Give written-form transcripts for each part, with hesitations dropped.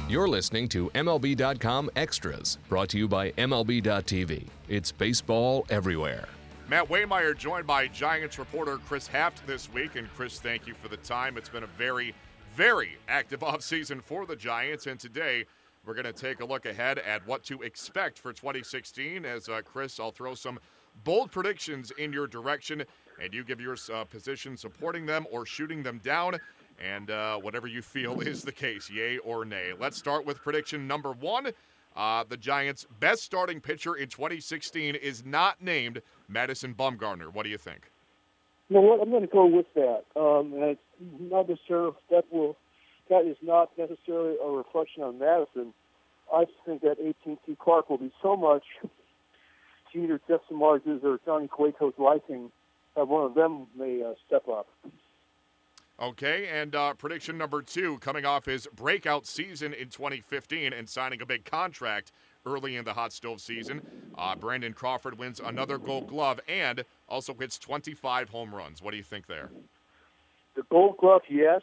You're listening to MLB.com Extras, brought to you by MLB.tv. It's baseball everywhere. Matt Waymeyer joined by Giants reporter Chris Haft this week. And Chris, thank you for the time. It's been a very, very active offseason for the Giants. And today we're going to take a look ahead at what to expect for 2016. As Chris, I'll throw some bold predictions in your direction, and you give your position supporting them or shooting them down. And whatever you feel is the case, yay or nay. Let's start with prediction number one. The Giants' best starting pitcher in 2016 is not named Madison Bumgarner. What do you think? You know what? I'm going to go with that. It's not necessarily that is not necessarily a reflection on Madison. I just think that AT&T Park will be so much to either Jeff Samardz's or Johnny Cueto's liking that one of them may step up. Okay, and prediction number two, coming off his breakout season in 2015 and signing a big contract early in the hot stove season, Brandon Crawford wins another Gold Glove and also hits 25 home runs. What do you think there? The Gold Glove, yes,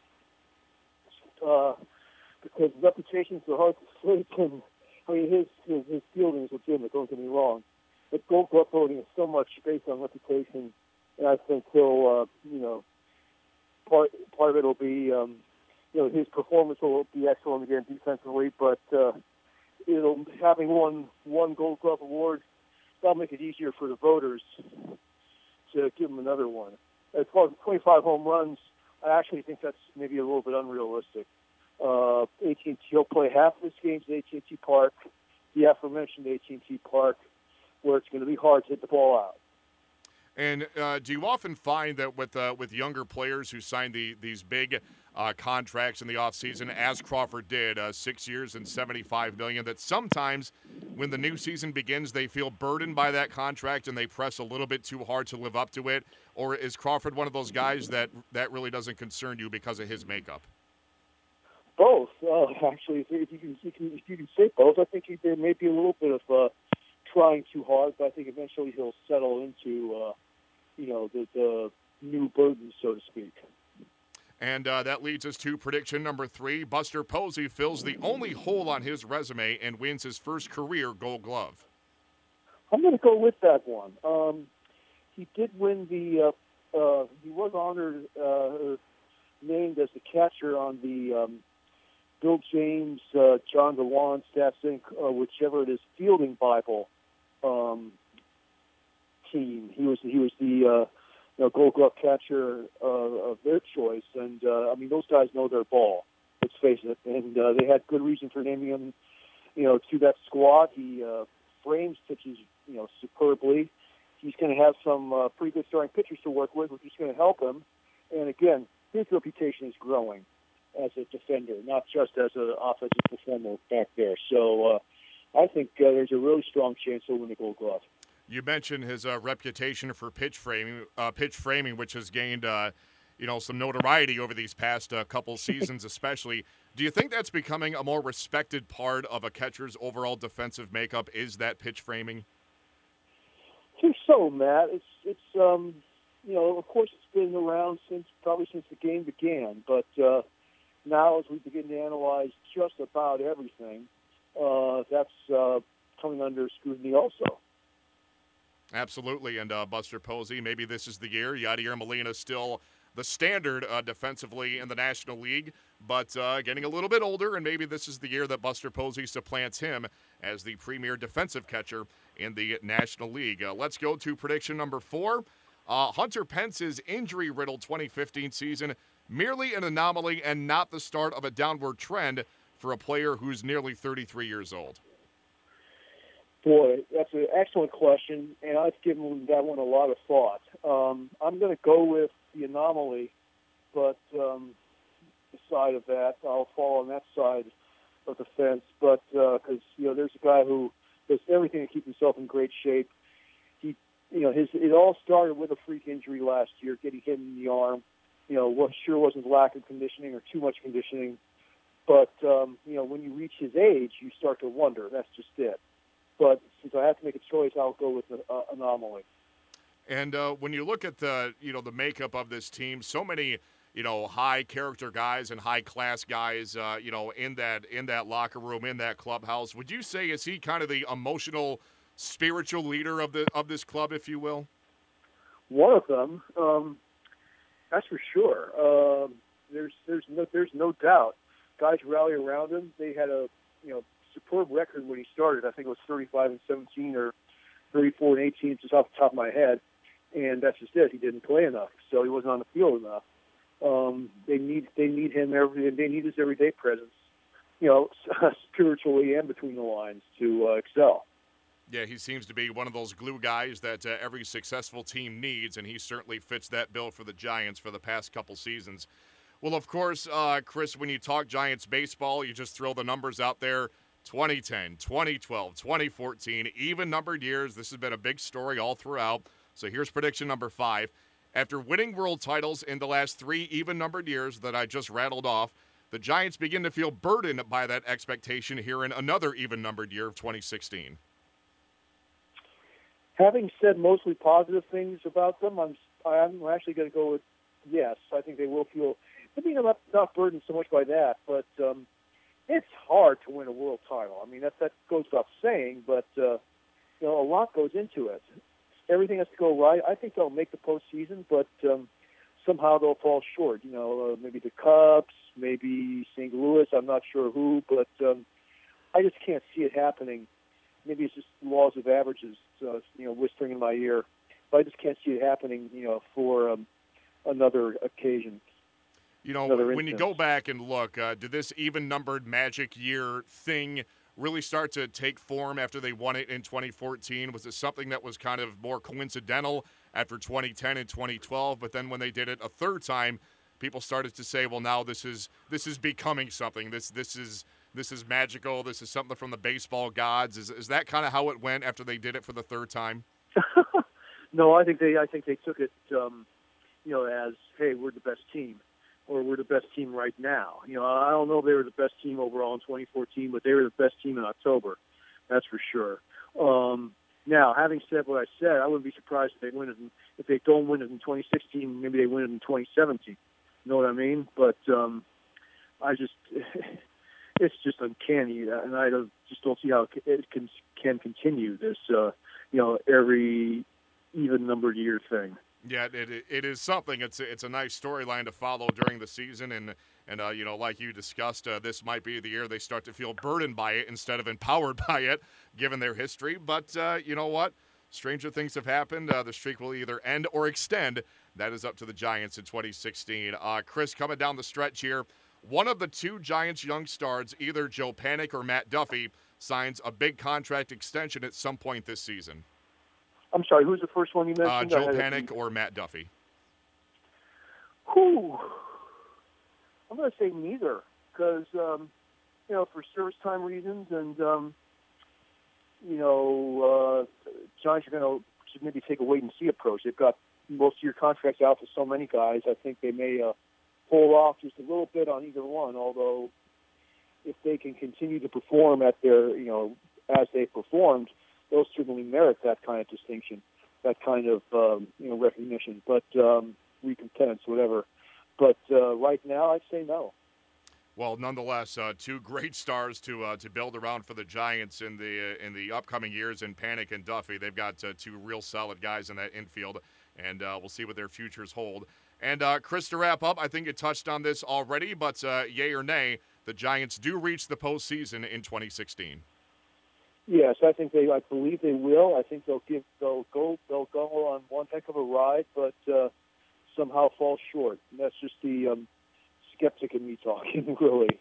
because reputations are hard to sleep, and I mean his fielding is legitimate. Don't get me wrong, but Gold Glove voting is so much based on reputation, and I think he'll Part of it will be, his performance will be excellent again defensively, but having won one Gold Glove award, that'll make it easier for the voters to give him another one. As far as 25 home runs, I actually think that's maybe a little bit unrealistic. AT&T will play half of his games at AT&T Park, the aforementioned AT&T Park, where it's going to be hard to hit the ball out. And do you often find that with younger players who sign these big contracts in the offseason, as Crawford did, 6 years and $75 million, that sometimes when the new season begins, they feel burdened by that contract and they press a little bit too hard to live up to it? Or is Crawford one of those guys that really doesn't concern you because of his makeup? Both. Actually, if you can say both, I think there may be a little bit of trying too hard, but I think eventually he'll settle into the new burden, so to speak. And that leads us to prediction number three. Buster Posey fills the only hole on his resume and wins his first career Gold Glove. I'm going to go with that one. He did win he was honored, named as the catcher on the Bill James, John DeLon, Stats Inc., whichever it is, fielding Bible team. He was the Gold Glove catcher of their choice, and those guys know their ball. Let's face it, and they had good reason for naming him, to that squad. He frames pitches, superbly. He's going to have some pretty good starting pitchers to work with, which is going to help him. And again, his reputation is growing as a defender, not just as an offensive performer back there. So I think there's a really strong chance he'll win the Gold Glove. You mentioned his reputation for pitch framing, which has gained some notoriety over these past couple seasons, especially. Do you think that's becoming a more respected part of a catcher's overall defensive makeup? Is that pitch framing? I think so, Matt. It's of course it's been around since the game began, but now as we begin to analyze just about everything, that's coming under scrutiny also. Absolutely, and Buster Posey, maybe this is the year. Yadier Molina still the standard defensively in the National League, but getting a little bit older, and maybe this is the year that Buster Posey supplants him as the premier defensive catcher in the National League. Let's go to prediction number four. Hunter Pence's injury-riddled 2015 season, merely an anomaly and not the start of a downward trend for a player who's nearly 33 years old. Boy, that's an excellent question, and I've given that one a lot of thought. I'm going to go with the anomaly, but the side of that, I'll fall on that side of the fence. But because there's a guy who does everything to keep himself in great shape. It all started with a freak injury last year, getting hit in the arm. What sure wasn't lack of conditioning or too much conditioning, but when you reach his age, you start to wonder. That's just it. But since I have to make a choice, I'll go with the anomaly. And when you look at the makeup of this team, so many high character guys and high class guys, in that locker room, in that clubhouse. Would you say is he kind of the emotional, spiritual leader of this club, if you will? One of them, that's for sure. There's no doubt. Guys rally around him. They had a superb record when he started. I think it was 35-17 or 34-18, just off the top of my head. And that's just it. He didn't play enough, so he wasn't on the field enough. They need him they need his everyday presence, spiritually and between the lines to excel. Yeah, he seems to be one of those glue guys that every successful team needs, and he certainly fits that bill for the Giants for the past couple seasons. Well, of course, Chris, when you talk Giants baseball, you just throw the numbers out there. 2010, 2012, 2014, even-numbered years. This has been a big story all throughout. So here's prediction number 5. After winning world titles in the last 3 even-numbered years that I just rattled off, the Giants begin to feel burdened by that expectation here in another even-numbered year of 2016. Having said mostly positive things about them, I'm actually going to go with yes. I think they will feel, maybe not burdened so much by that, but it's hard to win a world title. I mean, that goes without saying, but a lot goes into it. Everything has to go right. I think they'll make the postseason, but somehow they'll fall short. Maybe the Cubs, maybe St. Louis. I'm not sure who, but I just can't see it happening. Maybe it's just laws of averages, whispering in my ear. But I just can't see it happening, for another occasion. When you go back and look, did this even-numbered magic year thing really start to take form after they won it in 2014? Was it something that was kind of more coincidental after 2010 and 2012? But then when they did it a third time, people started to say, well, now this is becoming something. This is magical. This is something from the baseball gods. Is that kind of how it went after they did it for the third time? No, I think they took it, as, hey, we're the best team, or we're the best team right now. I don't know if they were the best team overall in 2014, but they were the best team in October. That's for sure. Now, having said what I said, I wouldn't be surprised if they don't win it in 2016. Maybe they win it in 2017. You know what I mean? But it's just uncanny, and I just don't see how it can continue this, every even-numbered year thing. Yeah, it is something. It's a nice storyline to follow during the season, and like you discussed, this might be the year they start to feel burdened by it instead of empowered by it, given their history. But you know what? Stranger things have happened. The streak will either end or extend. That is up to the Giants in 2016. Chris, coming down the stretch here, one of the 2 Giants young stars, either Joe Panik or Matt Duffy, signs a big contract extension at some point this season. I'm sorry, who's the first one you mentioned? Joe Panik or Matt Duffy? I'm going to say neither, because, for service time reasons and, Giants are going to maybe take a wait-and-see approach. They've got most of your contracts out for so many guys. I think they may hold off just a little bit on either one, although if they can continue to perform at their, as they performed, they'll certainly merit that kind of distinction, that kind of, recognition. But recompense, whatever. But right now, I'd say no. Well, nonetheless, 2 great stars to build around for the Giants in the upcoming years in Panik and Duffy. They've got 2 real solid guys in that infield, and we'll see what their futures hold. And Chris, to wrap up, I think you touched on this already, but yay or nay, the Giants do reach the postseason in 2016. Yes, I believe they will. I think they'll go on one heck of a ride, but somehow fall short. And that's just the skeptic in me talking, really.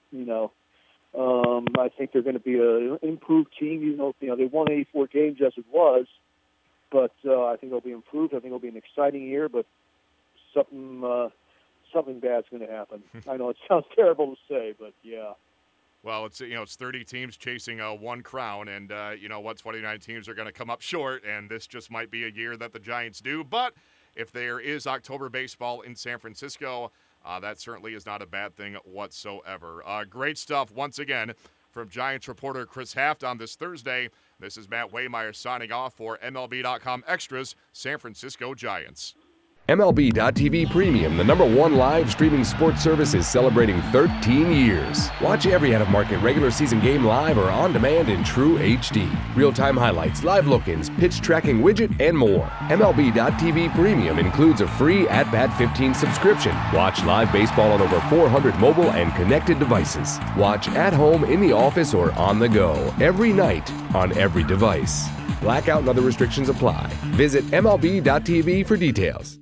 I think they're going to be an improved team. They won 84 games as it was, but I think they'll be improved. I think it'll be an exciting year, but something bad's going to happen. I know it sounds terrible to say, but yeah. Well, it's 30 teams chasing one crown, and 29 teams are going to come up short, and this just might be a year that the Giants do. But if there is October baseball in San Francisco, that certainly is not a bad thing whatsoever. Great stuff once again from Giants reporter Chris Haft on this Thursday. This is Matt Waymeyer signing off for MLB.com Extras, San Francisco Giants. MLB.tv Premium, the #1 live streaming sports service, is celebrating 13 years. Watch every out-of-market regular season game live or on demand in true HD. Real-time highlights, live look-ins, pitch tracking widget, and more. MLB.tv Premium includes a free At-Bat 15 subscription. Watch live baseball on over 400 mobile and connected devices. Watch at home, in the office, or on the go every night on every device. Blackout and other restrictions apply. Visit MLB.tv for details.